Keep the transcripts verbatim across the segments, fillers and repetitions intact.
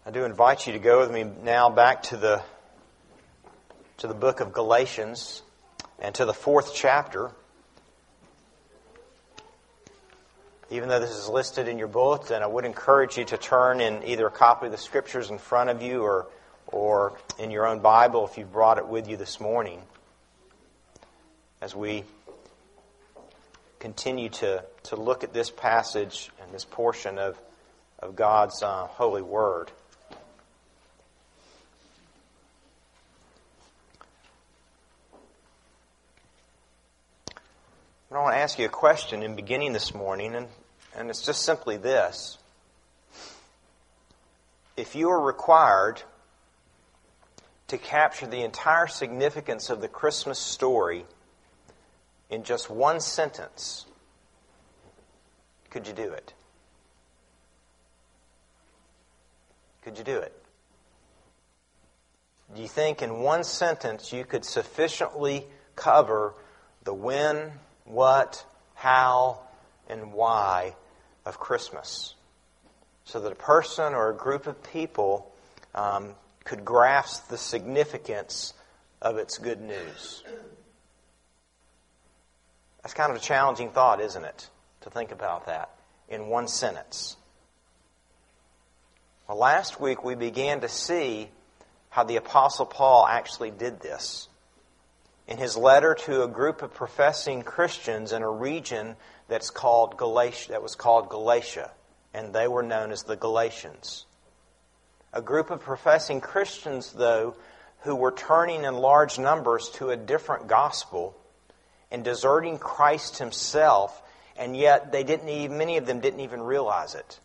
I do invite you to go with me now back to the to the book of Galatians and to the fourth chapter. Even though this is listed in your bulletin, I would encourage you to turn in either a copy of the Scriptures in front of you or or in your own Bible if you've brought it with you this morning, as we continue to, to look at this passage and this portion of, of God's uh, holy Word. I want to ask you a question in beginning this morning, and, and it's just simply this. If you are required to capture the entire significance of the Christmas story in just one sentence, could you do it? Could you do it? Do you think in one sentence you could sufficiently cover the when, what, how, and why of Christmas, so that a person or a group of people um, could grasp the significance of its good news? That's kind of a challenging thought, isn't it, to think about that in one sentence. Well, last week we began to see how the Apostle Paul actually did this. In his letter to a group of professing Christians in a region that's called Galatia, that was called Galatia, and they were known as the Galatians. A group of professing Christians, though, who were turning in large numbers to a different gospel and deserting Christ Himself, and yet they didn't even, many of them didn't even realize it.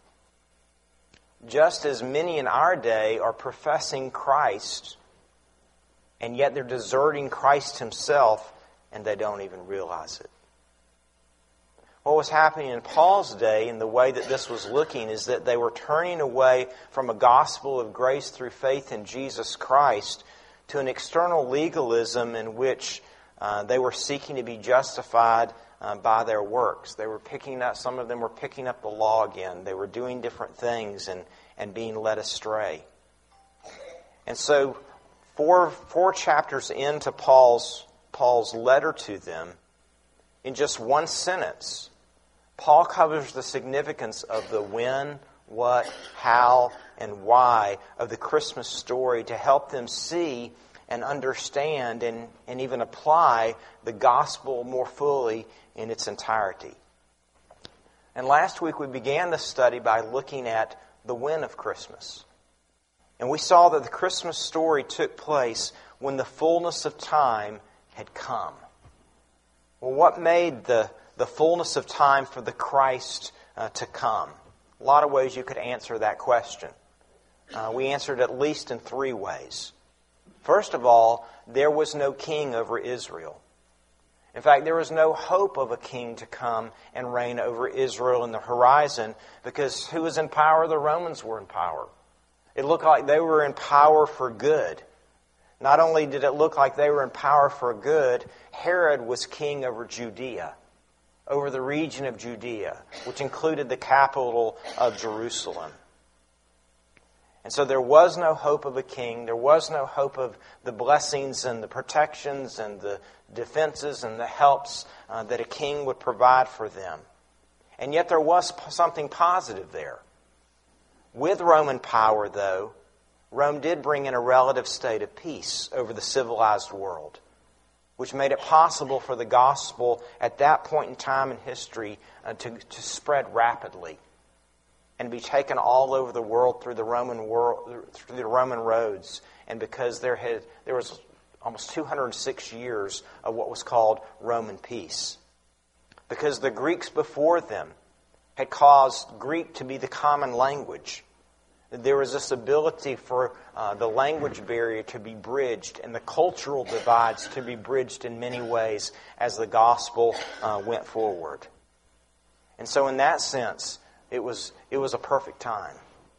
Just as many in our day are professing Christ, and yet they're deserting Christ Himself, and they don't even realize it. What was happening in Paul's day, and the way that this was looking, is that they were turning away from a gospel of grace through faith in Jesus Christ to an external legalism in which uh, they were seeking to be justified uh, by their works. They were picking up, some of them were picking up the law again. They were doing different things and, and being led astray. And so, Four, four chapters into Paul's, Paul's letter to them, in just one sentence, Paul covers the significance of the when, what, how, and why of the Christmas story to help them see and understand and, and even apply the gospel more fully in its entirety. And last week we began this study by looking at the when of Christmas. And we saw that the Christmas story took place when the fullness of time had come. Well, what made the, the fullness of time for the Christ uh, to come? A lot of ways you could answer that question. Uh, we answered at least in three ways. First of all, there was no king over Israel. In fact, there was no hope of a king to come and reign over Israel in the horizon, because who was in power? The Romans were in power. It looked like they were in power for good. Not only did it look like they were in power for good, Herod was king over Judea, over the region of Judea, which included the capital of Jerusalem. And so there was no hope of a king. There was no hope of the blessings and the protections and the defenses and the helps uh, that a king would provide for them. And yet there was something positive there. With Roman power, though, Rome did bring in a relative state of peace over the civilized world, which made it possible for the gospel at that point in time in history uh, to, to spread rapidly and be taken all over the world through the Roman world, through the Roman roads. And because there had there was almost two hundred six years of what was called Roman peace, because the Greeks before them had caused Greek to be the common language. There was this ability for uh, the language barrier to be bridged and the cultural divides to be bridged in many ways as the gospel uh, went forward. And so in that sense, it was it was a perfect time.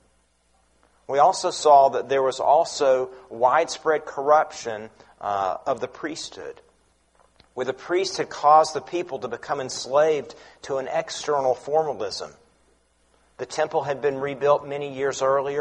We also saw that there was also widespread corruption uh, of the priesthood, where the priest had caused the people to become enslaved to an external formalism. The temple had been rebuilt many years earlier,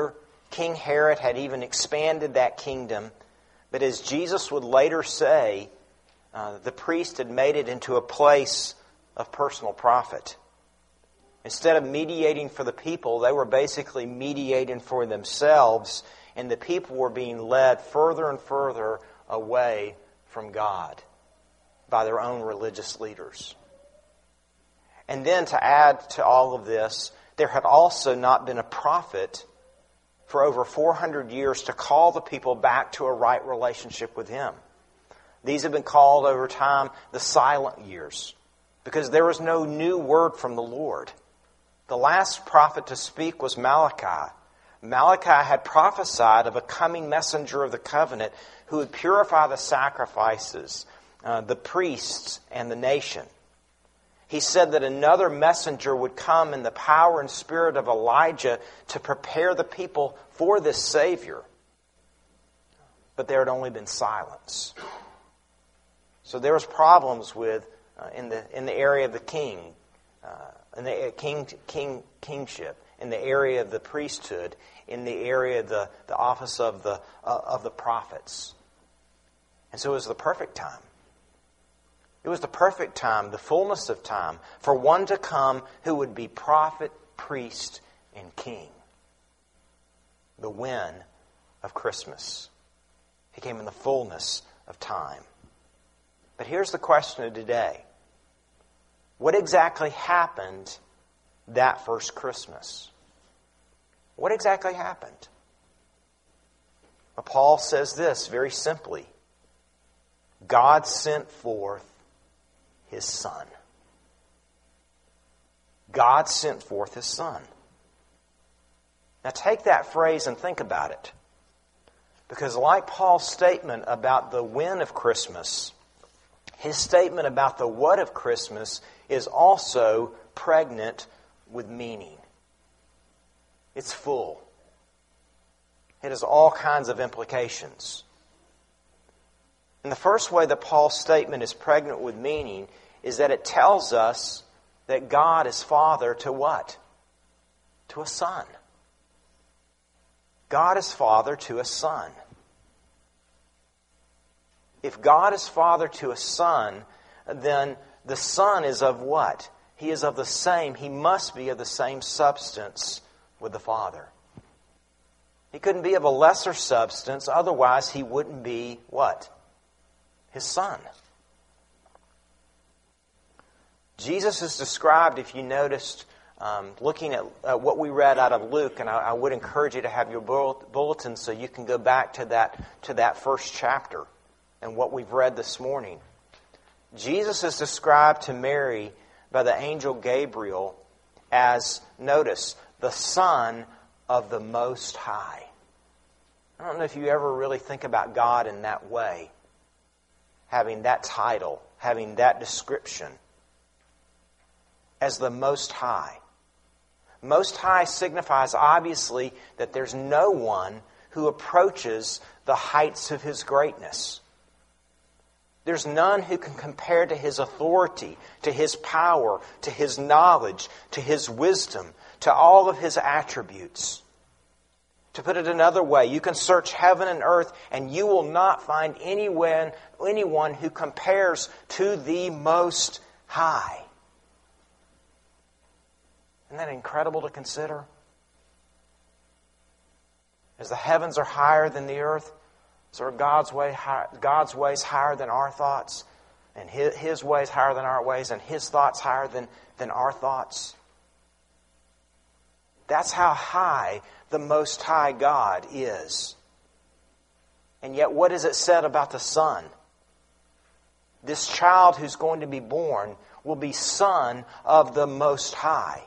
King Herod had even expanded that kingdom. But as Jesus would later say, uh, the priest had made it into a place of personal profit. Instead of mediating for the people, they were basically mediating for themselves, and the people were being led further and further away from God by their own religious leaders. And then to add to all of this, there had also not been a prophet for over four hundred years to call the people back to a right relationship with Him. These have been called over time the silent years, because there was no new word from the Lord. The last prophet to speak was Malachi. Malachi had prophesied of a coming messenger of the covenant who would purify the sacrifices, uh, the priests, and the nation. He said that another messenger would come in the power and spirit of Elijah to prepare the people for this Savior. But there had only been silence. So there was problems with uh, in the in the area of the king, uh, in the king king kingship, in the area of the priesthood, in the area of the, the office of the uh, of the prophets. And so it was the perfect time. It was the perfect time, the fullness of time, for one to come who would be prophet, priest, and king. The when of Christmas. He came in the fullness of time. But here's the question of today. What exactly happened that first Christmas? What exactly happened? Well, Paul says this very simply. God sent forth His Son. God sent forth His Son. Now take that phrase and think about it. Because like Paul's statement about the when of Christmas, his statement about the what of Christmas is also pregnant with meaning. It's full. It has all kinds of implications. And the first way that Paul's statement is pregnant with meaning is that it tells us that God is Father to what? To a Son. God is Father to a Son. If God is Father to a Son, then the Son is of what? He is of the same, He must be of the same substance with the Father. He couldn't be of a lesser substance, otherwise He wouldn't be what? His Son. Jesus is described, if you noticed, um, looking at uh, what we read out of Luke, and I, I would encourage you to have your bulletin so you can go back to that to that first chapter and what we've read this morning. Jesus is described to Mary by the angel Gabriel as, notice, the Son of the Most High. I don't know if you ever really think about God in that way, having that title, having that description, as the Most High. Most High signifies, obviously, that there's no one who approaches the heights of His greatness. There's none who can compare to His authority, to His power, to His knowledge, to His wisdom, to all of His attributes. To put it another way, you can search heaven and earth and you will not find anyone, anyone who compares to the Most High. Isn't that incredible to consider? As the heavens are higher than the earth, so are God's way high, God's ways higher than our thoughts, and His, His ways higher than our ways, and His thoughts higher than, than our thoughts. That's how high the Most High God is. And yet, what is it said about the Son? This child who's going to be born will be Son of the Most High.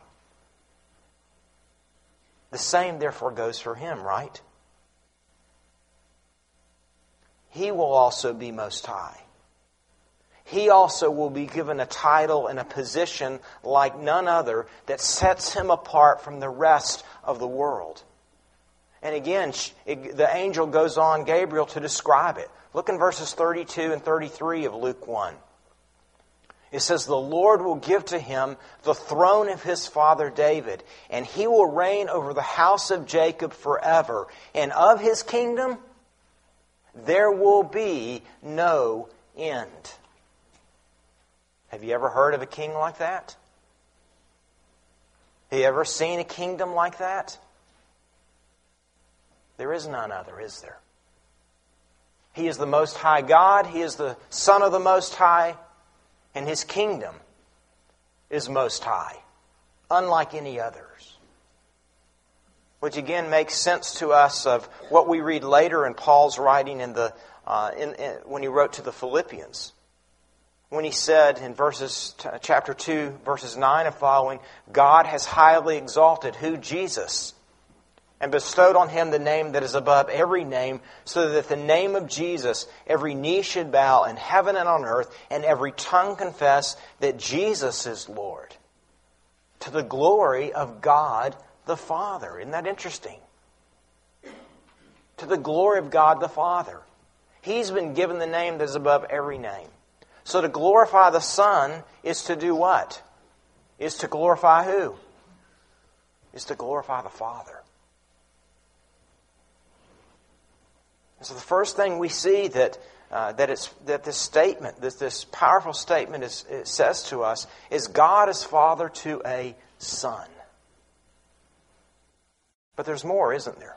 The same, therefore, goes for Him, right? He will also be Most High. He also will be given a title and a position like none other that sets Him apart from the rest of the world. And again, it, the angel goes on, Gabriel, to describe it. Look in verses thirty-two and thirty-three of Luke one. It says, the Lord will give to him the throne of his father David, and he will reign over the house of Jacob forever. And of his kingdom, there will be no end. Have you ever heard of a king like that? Have you ever seen a kingdom like that? There is none other, is there? He is the Most High God. He is the Son of the Most High. And His kingdom is most high, unlike any others. Which again makes sense to us of what we read later in Paul's writing in the uh, in, in, when he wrote to the Philippians. When he said in verses chapter two, verses nine and following, God has highly exalted who? Jesus. And bestowed on him the name that is above every name, so that at the name of Jesus every knee should bow in heaven and on earth, and every tongue confess that Jesus is Lord, to the glory of God the Father. Isn't that interesting? To the glory of God the Father. He's been given the name that is above every name. So to glorify the Son is to do what? Is to glorify who? Is to glorify the Father. So the first thing we see that uh, that it's that this statement, this this powerful statement is it says to us is God is Father to a Son. But there's more, isn't there?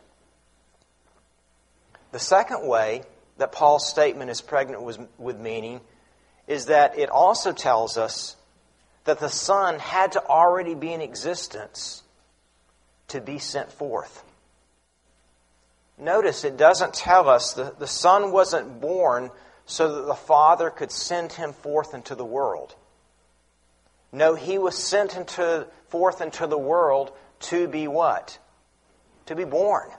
The second way that Paul's statement is pregnant with, with meaning is that it also tells us that the Son had to already be in existence to be sent forth. Notice it doesn't tell us that the Son wasn't born so that the Father could send Him forth into the world. No, He was sent into, forth into the world to be what? To be born.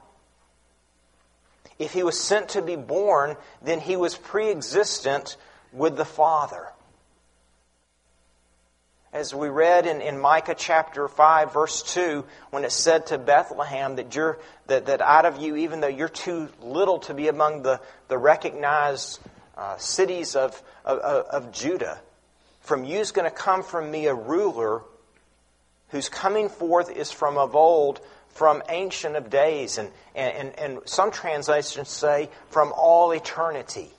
If He was sent to be born, then He was pre-existent with the Father. As we read in, in Micah chapter five, verse two, when it said to Bethlehem that you're that, that out of you, even though you're too little to be among the, the recognized uh, cities of, of, of Judah, from you is going to come from me a ruler whose coming forth is from of old, from ancient of days. And, and, and some translations say from all eternity.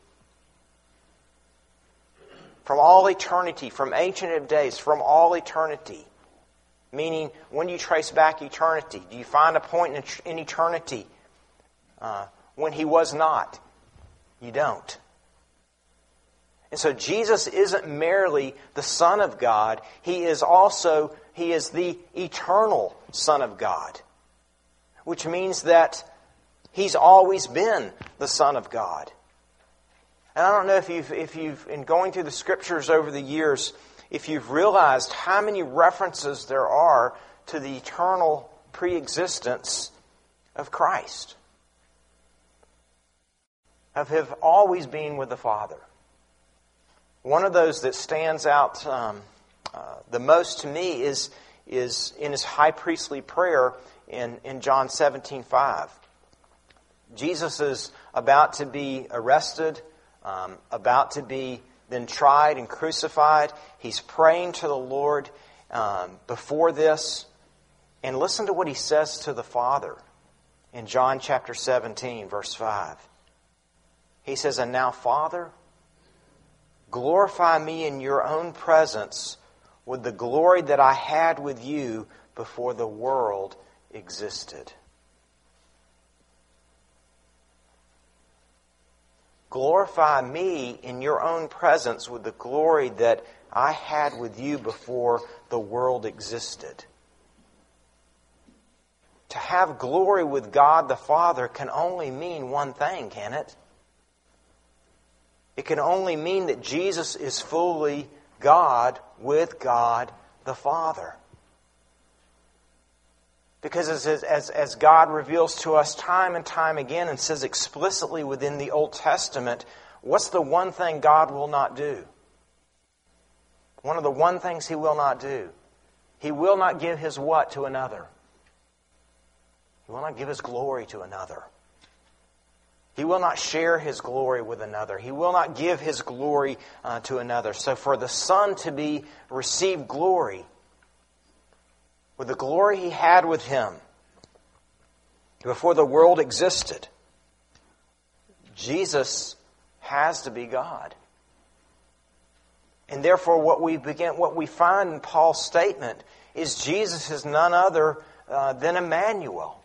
From all eternity, from ancient of days, from all eternity. Meaning, when you trace back eternity, do you find a point in, in eternity uh, when He was not? You don't. And so Jesus isn't merely the Son of God. He is also, He is the eternal Son of God. Which means that He's always been the Son of God. And I don't know if you've, if you've, in going through the Scriptures over the years, if you've realized how many references there are to the eternal pre-existence of Christ. Of Him always being with the Father. One of those that stands out um, uh, the most to me is, is in His high priestly prayer in, in John seventeen five. Jesus is about to be arrested, Um, about to be then tried and crucified. He's praying to the Lord um, before this. And listen to what He says to the Father in John chapter seventeen, verse five. He says, "And now, Father, glorify me in your own presence with the glory that I had with you before the world existed." Glorify me in your own presence with the glory that I had with you before the world existed. To have glory with God the Father can only mean one thing, can it? It can only mean that Jesus is fully God with God the Father. Because as, as, as God reveals to us time and time again and says explicitly within the Old Testament, what's the one thing God will not do? One of the one things He will not do. He will not give His what to another? He will not give His glory to another. He will not share His glory with another. He will not give His glory uh, to another. So for the Son to be receive glory with the glory He had with Him before the world existed, Jesus has to be God. And therefore what we begin, what we find in Paul's statement is Jesus is none other uh, than Emmanuel,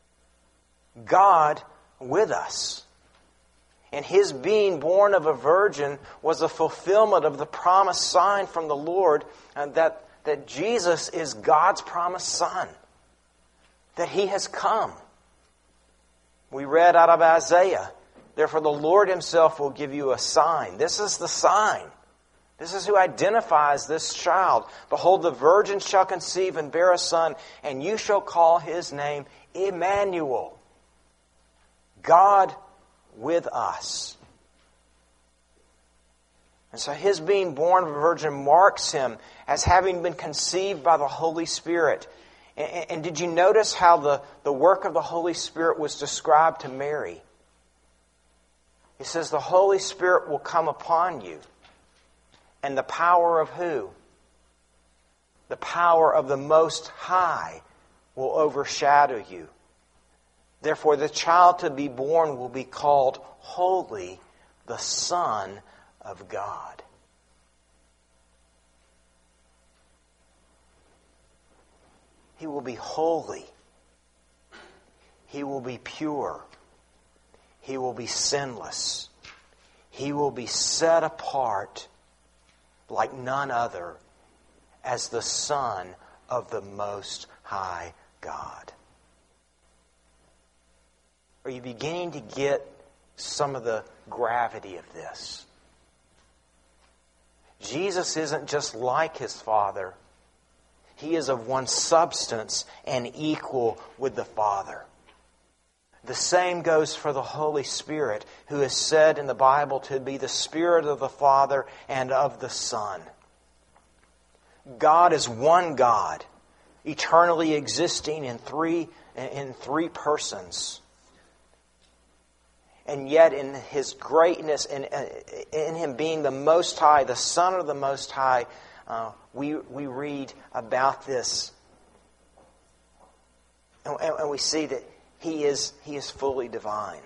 God with us. And His being born of a virgin was a fulfillment of the promised sign from the Lord, and that, that Jesus is God's promised Son, that He has come. We read out of Isaiah, therefore the Lord Himself will give you a sign. This is the sign. This is who identifies this child. Behold, the virgin shall conceive and bear a son, and you shall call His name Emmanuel, God with us. And so His being born of a virgin marks Him as having been conceived by the Holy Spirit. And, and did you notice how the, the work of the Holy Spirit was described to Mary? He says, the Holy Spirit will come upon you. And the power of who? The power of the Most High will overshadow you. Therefore, the child to be born will be called Holy, the Son of God. He will be holy. He will be pure. He will be sinless. He will be set apart like none other as the Son of the Most High God. Are you beginning to get some of the gravity of this? Jesus isn't just like His Father. He is of one substance and equal with the Father. The same goes for the Holy Spirit, who is said in the Bible to be the Spirit of the Father and of the Son. God is one God, eternally existing in three, in three persons. And yet in His greatness, in, in Him being the Most High, the Son of the Most High, uh, we, we read about this. And, and we see that He is, he is fully divine.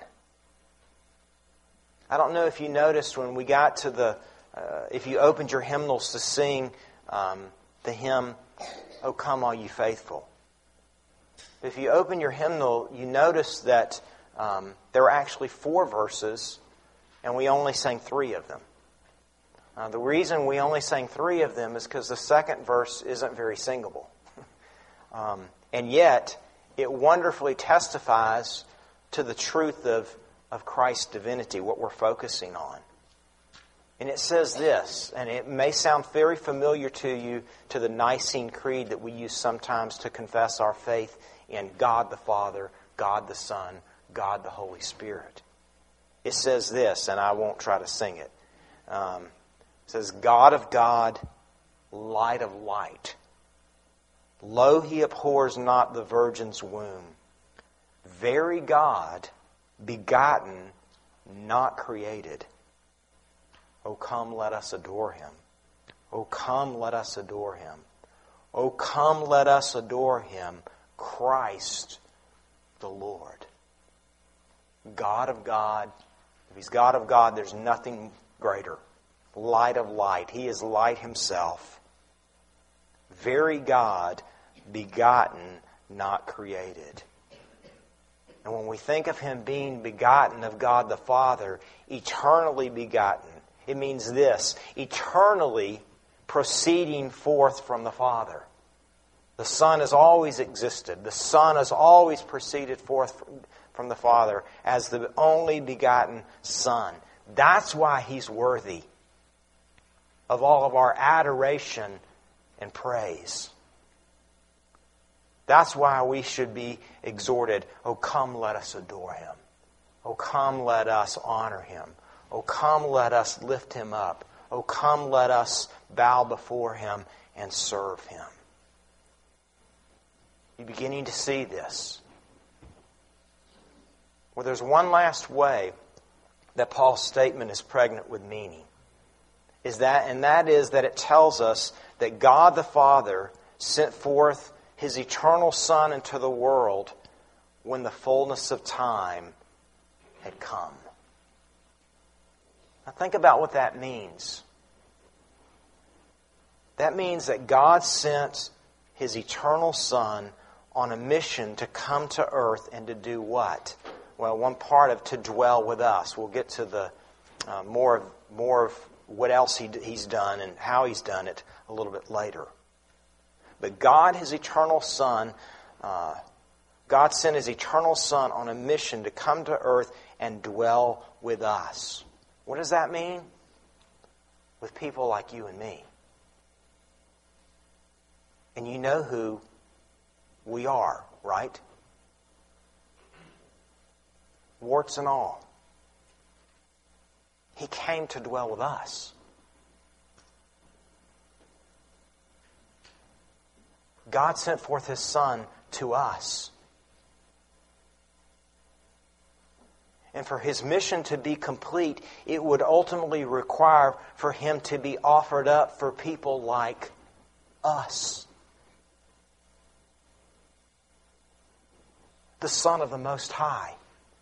I don't know if you noticed when we got to the, uh, if you opened your hymnals to sing um, the hymn, O Come All You Faithful. If you open your hymnal, you notice that um, there are actually four verses, and we only sang three of them. Uh, the reason we only sang three of them is because the second verse isn't very singable. um, and yet, it wonderfully testifies to the truth of, of Christ's divinity, what we're focusing on. And it says this, and it may sound very familiar to you, to the Nicene Creed that we use sometimes to confess our faith in God the Father, God the Son, God the Holy Spirit. It says this, and I won't try to sing it. Um, it says, God of God, light of light. Lo, He abhors not the virgin's womb. Very God, begotten, not created. O come, let us adore Him. O come, let us adore Him. O come, let us adore Him, Christ the Lord. God of God. If He's God of God, there's nothing greater. Light of light. He is light Himself. Very God, begotten, not created. And when we think of Him being begotten of God the Father, eternally begotten, it means this, eternally proceeding forth from the Father. The Son has always existed. The Son has always proceeded forth from the Father as the only begotten Son. That's why He's worthy of all of our adoration and praise. That's why we should be exhorted, oh come let us adore Him. Oh come let us honor Him. Oh come let us lift Him up. Oh come let us bow before Him and serve Him. You're beginning to see this. Well, there's one last way that Paul's statement is pregnant with meaning. Is that, and that is that it tells us that God the Father sent forth His eternal Son into the world when the fullness of time had come. Now think about what that means. That means that God sent His eternal Son on a mission to come to earth and to do what? Well, one part of to dwell with us. We'll get to the uh, more of more of what else he, He's done and how He's done it a little bit later. But God, His eternal Son, uh, God sent His eternal Son on a mission to come to earth and dwell with us. What does that mean? With people like you and me. And you know who we are, right? Warts and all. He came to dwell with us. God sent forth His Son to us. And for His mission to be complete, it would ultimately require for Him to be offered up for people like us. The Son of the Most High,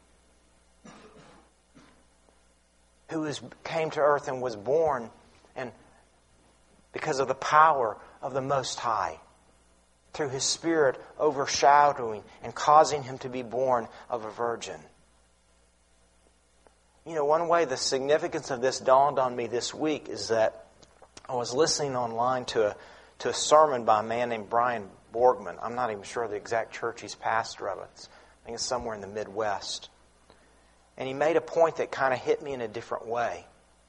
who is, came to earth and was born and because of the power of the Most High, through His Spirit overshadowing and causing Him to be born of a virgin. You know, one way the significance of this dawned on me this week is that I was listening online to a to a sermon by a man named Brian Borgman. I'm not even sure the exact church he's pastor of. It's, I think it's somewhere in the Midwest. And he made a point that kind of hit me in a different way.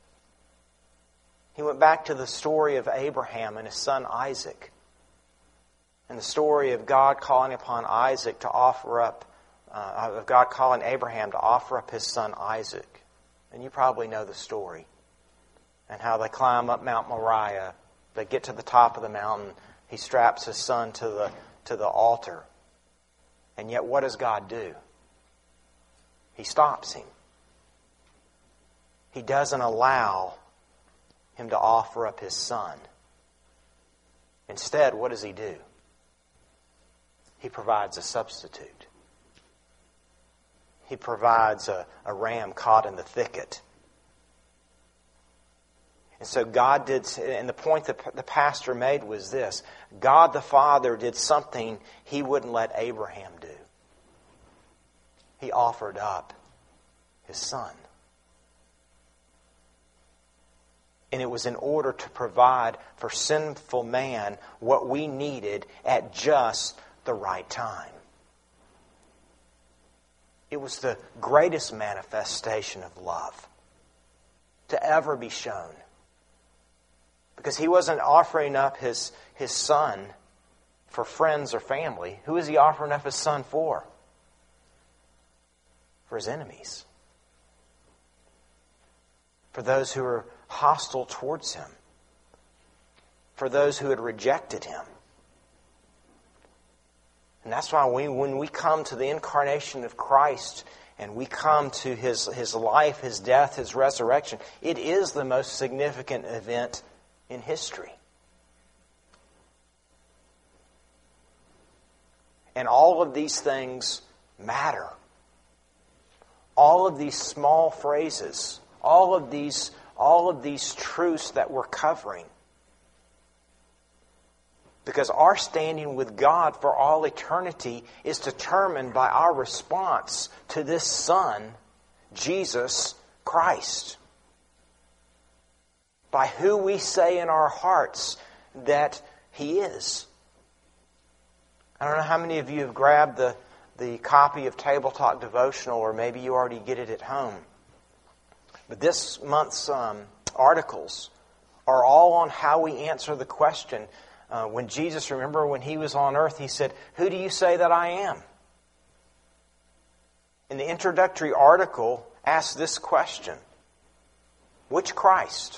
He went back to the story of Abraham and his son Isaac. And the story of God calling upon Isaac to offer up, uh, of God calling Abraham to offer up his son Isaac. And you probably know the story. And how they climb up Mount Moriah. They get to the top of the mountain. He straps his son to the to the altar. And yet what does God do? He stops him. He doesn't allow him to offer up his son. Instead, what does He do? He provides a substitute. He provides a, a ram caught in the thicket. And so God did, and the point that the pastor made was this: God the Father did something He wouldn't let Abraham do. He offered up His Son. And it was in order to provide for sinful man what we needed at just the right time. It was the greatest manifestation of love to ever be shown. Because He wasn't offering up His, his Son for friends or family. Who is He offering up His Son for? For His enemies. For those who are hostile towards Him. For those who had rejected Him. And that's why we, when we come to the incarnation of Christ and we come to His, His life, His death, His resurrection, it is the most significant event in history. And all of these things matter. All of these small phrases, all of these, all of these truths that we're covering. Because our standing with God for all eternity is determined by our response to this Son, Jesus Christ. By who we say in our hearts that He is. I don't know how many of you have grabbed the, the copy of Table Talk Devotional, or maybe you already get it at home. But this month's um, articles are all on how we answer the question. Uh, when Jesus, remember when He was on earth, He said, "Who do you say that I am?" And the introductory article asks this question: which Christ?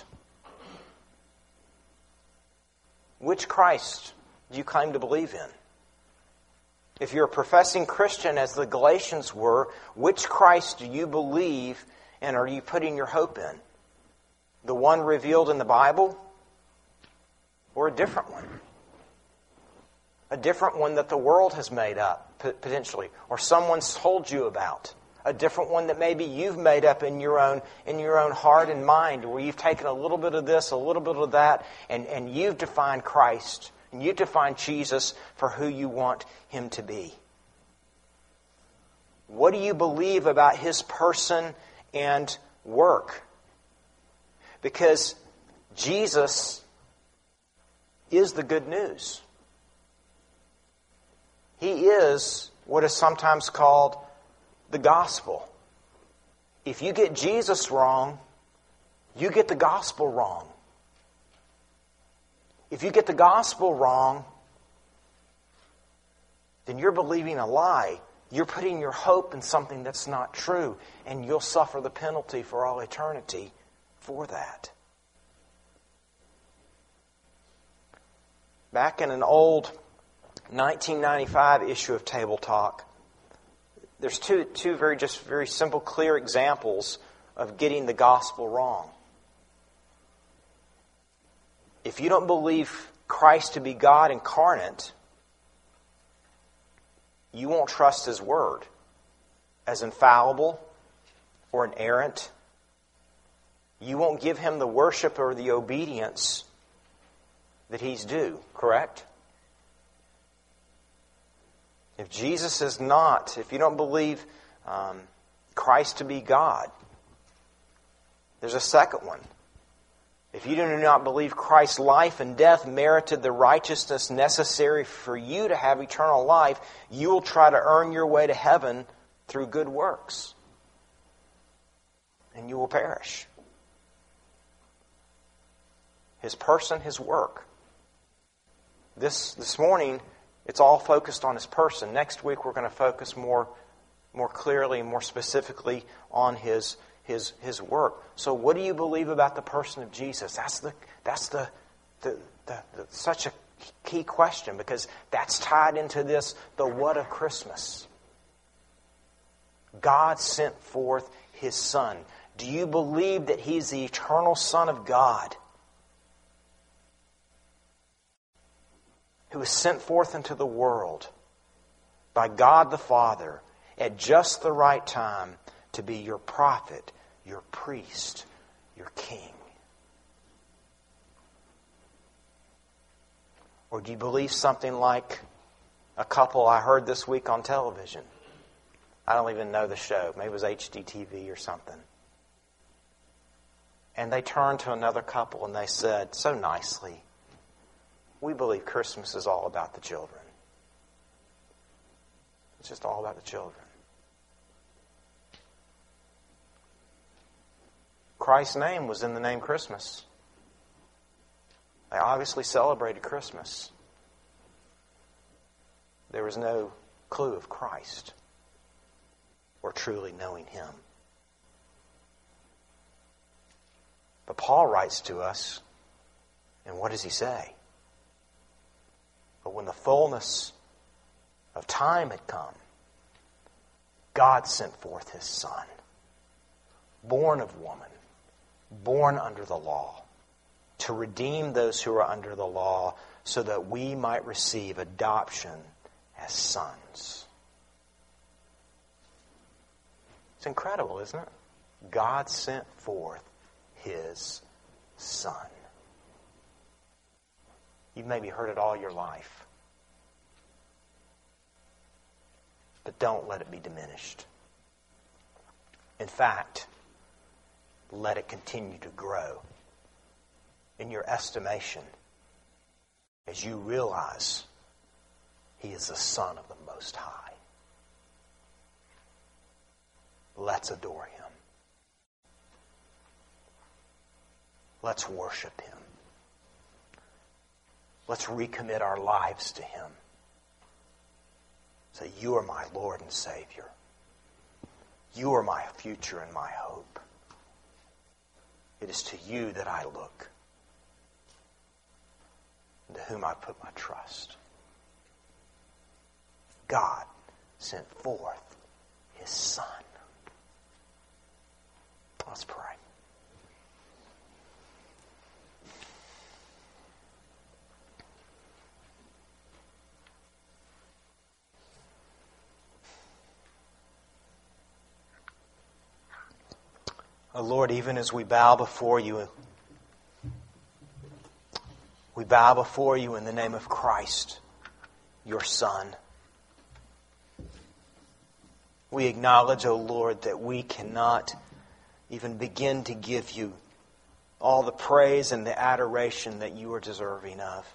Which Christ do you claim to believe in? If you're a professing Christian, as the Galatians were, which Christ do you believe and are you putting your hope in? The one revealed in the Bible or a different one? A different one that the world has made up, potentially, or someone's told you about. A different one that maybe you've made up in your own in your own heart and mind, where you've taken a little bit of this, a little bit of that, and, and you've defined Christ, and you've defined Jesus for who you want Him to be. What do you believe about His person and work? Because Jesus is the good news. He is what is sometimes called the gospel. If you get Jesus wrong, you get the gospel wrong. If you get the gospel wrong, then you're believing a lie. You're putting your hope in something that's not true, and you'll suffer the penalty for all eternity for that. Back in an old nineteen ninety-five issue of Table Talk, there's two, two very just very simple, clear examples of getting the gospel wrong. If you don't believe Christ to be God incarnate, you won't trust His Word as infallible or inerrant. You won't give Him the worship or the obedience that He's due, correct? If Jesus is not, if you don't believe um, Christ to be God, there's a second one. If you do not believe Christ's life and death merited the righteousness necessary for you to have eternal life, you will try to earn your way to heaven through good works. And you will perish. His person, His work. This this morning, it's all focused on His person. Next week, we're going to focus more, more clearly and more specifically on His His His work. So, what do you believe about the person of Jesus? That's the that's the, the, the, the such a key question, because that's tied into this the what of Christmas. God sent forth His Son. Do you believe that He's the eternal Son of God, who was sent forth into the world by God the Father at just the right time to be your prophet, your priest, your king? Or do you believe something like a couple I heard this week on television? I don't even know the show. Maybe it was H D T V or something. And they turned to another couple and they said so nicely, "We believe Christmas is all about the children. It's just all about the children." Christ's name was in the name Christmas. They obviously celebrated Christmas. There was no clue of Christ or truly knowing Him. But Paul writes to us, and what does he say? But when the fullness of time had come, God sent forth His Son, born of woman, born under the law, to redeem those who are under the law, so that we might receive adoption as sons. It's incredible, isn't it? God sent forth His Son. You've maybe heard it all your life, but don't let it be diminished. In fact, let it continue to grow in your estimation as you realize He is the Son of the Most High. Let's adore Him. Let's worship Him. Let's recommit our lives to Him. Say, "You are my Lord and Savior. You are my future and my hope. It is to You that I look, and to whom I put my trust." God sent forth His Son. Let's pray. Oh Lord, even as we bow before You, we bow before You in the name of Christ, Your Son. We acknowledge, O Lord, that we cannot even begin to give You all the praise and the adoration that You are deserving of.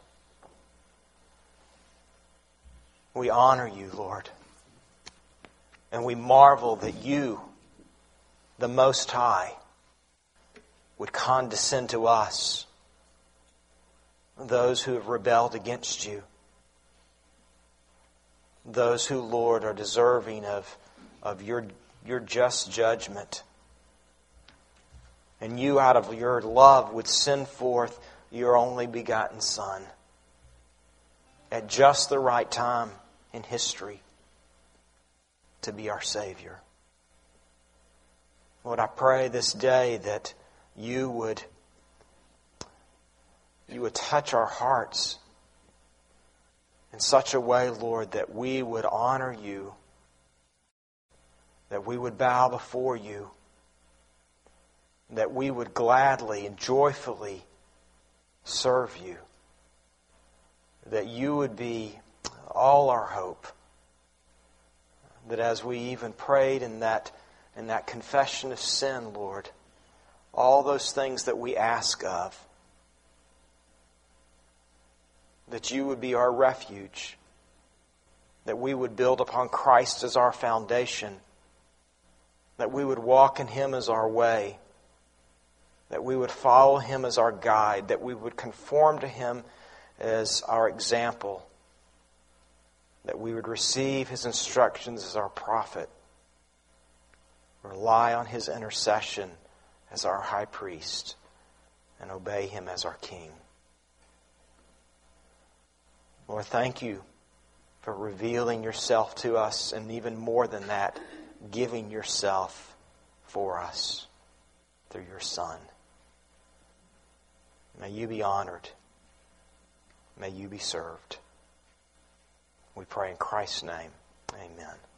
We honor You, Lord, and we marvel that You, the Most High, would condescend to us, those who have rebelled against You, those who, Lord, are deserving of, of your, your just judgment. And You, out of Your love, would send forth Your only begotten Son at just the right time in history to be our Savior. Lord, I pray this day that You would, You would touch our hearts in such a way, Lord, that we would honor You, that we would bow before You, that we would gladly and joyfully serve You, that You would be all our hope, that as we even prayed in that in that confession of sin, Lord, all those things that we ask of, that You would be our refuge, that we would build upon Christ as our foundation, that we would walk in Him as our way, that we would follow Him as our guide, that we would conform to Him as our example, that we would receive His instructions as our prophet, rely on His intercession as our high priest, and obey Him as our King. Lord, thank You for revealing Yourself to us, and even more than that, giving Yourself for us through Your Son. May You be honored. May You be served. We pray in Christ's name. Amen.